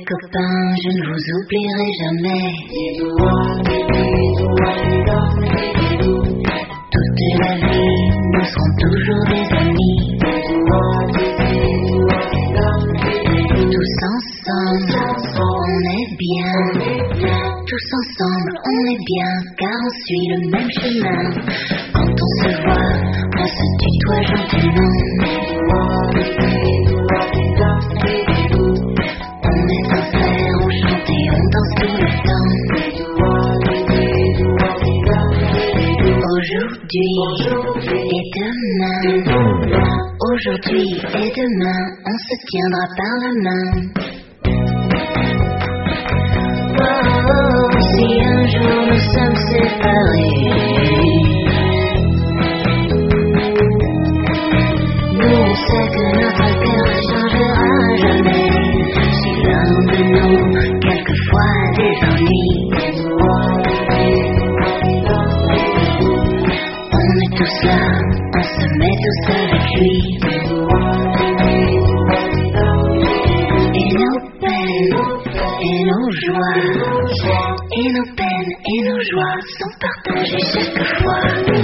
copains, je ne vous oublierai jamais. Toute la vie, nous serons toujours des amis. Tous ensemble, on est bien. Tous ensemble, on est bien, car on suit le même chemin. Quand on se voit, on se tutoie gentiment. On est sincère, on chante et on danse tout le temps. Aujourd'hui et demain, on se tiendra par la main. Oh, si un jour nous sommes séparés, nous on sait que notre cœur ne changera jamais. Si l'un de nous, quelquefois, a des ennuis, on est tous là, on se met tous avec lui. Et nos peines et nos joies, et nos peines et nos joies sont partagées chaque fois.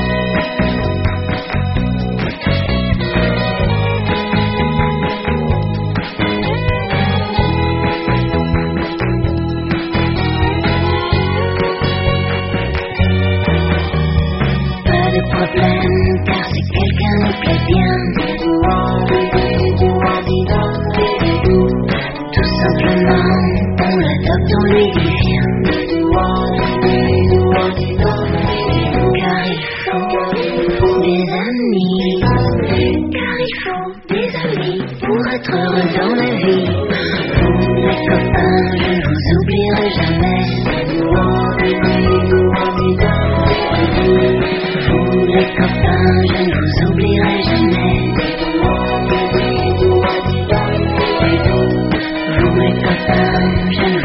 Pas de problème, car si quelqu'un nous plaît bien, tout simplement, on l'adopte, on lui dit viens. Car il faut des amis, car il faut des amis pour être heureux dans la vie. Vous les copains, je ne vous oublierai jamais. Vous les copains, je ne vous oublierai jamais. Vous les copains, je ne